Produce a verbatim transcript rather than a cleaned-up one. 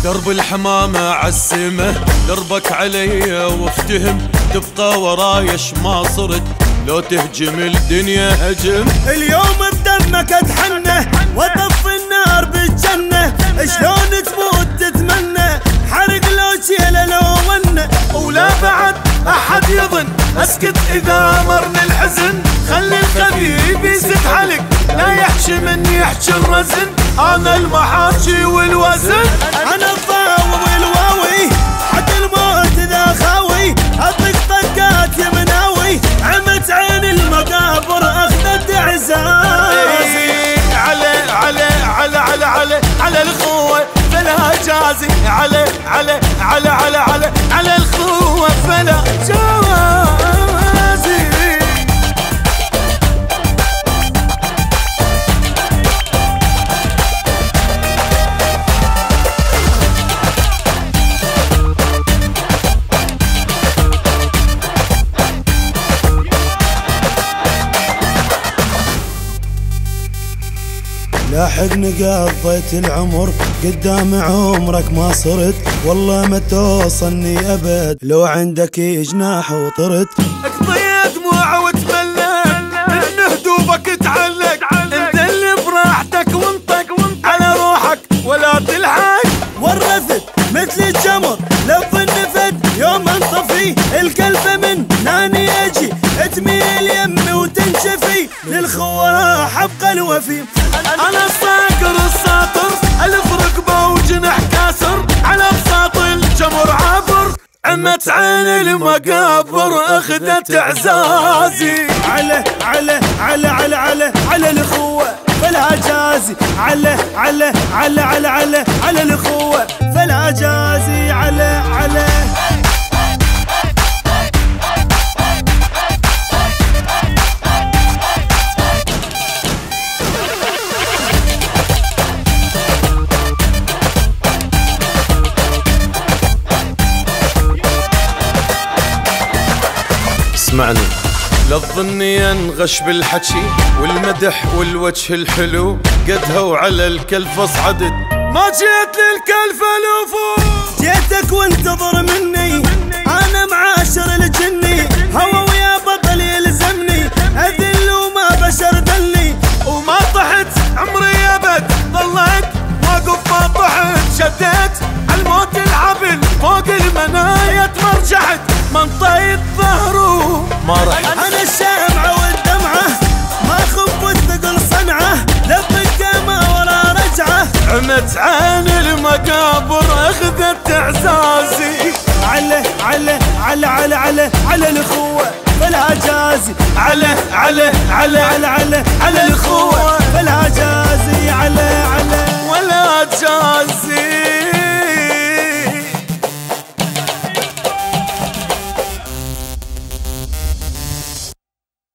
درب الحمامة عالسمة دربك علي وافتهم تبقى ورايش ما صرت لو تهجم الدنيا هجم. اليوم بدمك اتحنى وطف النار بالجنة شلون تموت تتمنى حرق لو شيله لو ونه ولا بعد احد يظن اسكت اذا مرني الحزن خلي الخبيب يزد حلق لا يحشي من يحشي الرزن انا المحاشي والوزن انا الضاوي والواوي حتى الموت ذا خاوي اطق طقات يا مناوي عمت عين المقابر اخذت اعزازي على على على على على على الاخوه فلا جازي على على على على على على الاخوه فلا جازي. لاحقني قضيت العمر قدام عمرك ما صرت والله ما توصلني ابد لو عندك جناح وطرت اقضي دموع وتملى ان هدوبك تعلق انت اللي براحتك وانطق على روحك ولا تلحق ورثت مثل الجمر لف النفد يوم انطفي الكلفه من ناني اجي تميل يمي وتنشفي للخوه حبق الوفي. انا الصاقر الساطر الف ركبه وجنح كاسر على بساط الجمر عابر عمت عين المقابر اخذت اعزازي على على على على على على الاخوه فلا جازي على على على على على على الاخوه فلا جازي على على اسمعني لا تظني انغش بالحكي والمدح والوجه الحلو قدها وعلى الكلفة صعدت ما جيت للكلفة لفوق جيتك وانتظر مني انا معاشر الجني هوا ويا بطل يلزمني اذل وما بشر دلني وما طحت عمري ابد ظليت واقف ما طحت شديت عالموت العبل فوق المناية مرجعت منطيت ظهره ما رح انا الشمعة والدمعة ما خف والثقل صنعة لبك ما ورا رجعة عمت عين المقابر اخذت اعزازي على على على على على على الاخوة فلا جازي على على على على على على الاخوة فلا